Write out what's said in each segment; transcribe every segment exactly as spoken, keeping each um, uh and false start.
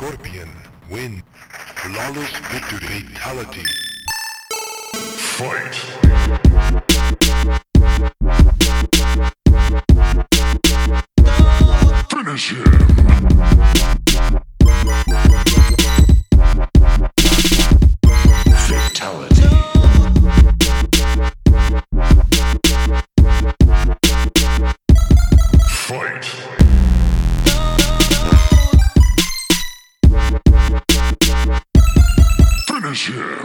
Scorpion win. Flawless victory. Fatality. Fight. Finish him. Fatality. Fight. Finish him.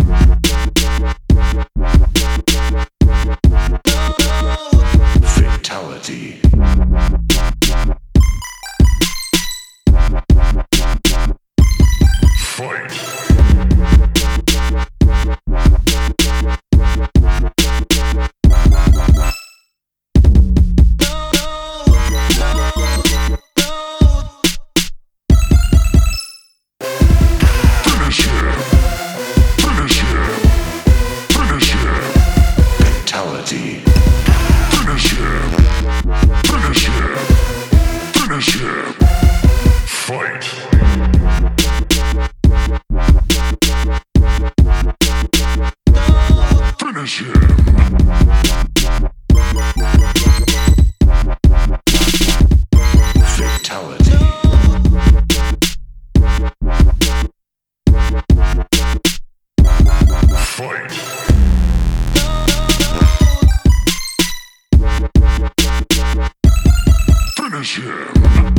Fatality. Fight. Finish him. Finish him. Finish him. Fatality. Finish him. Finish him. Finish him. Fight. Finish him. Fatality. Fight. Finish him.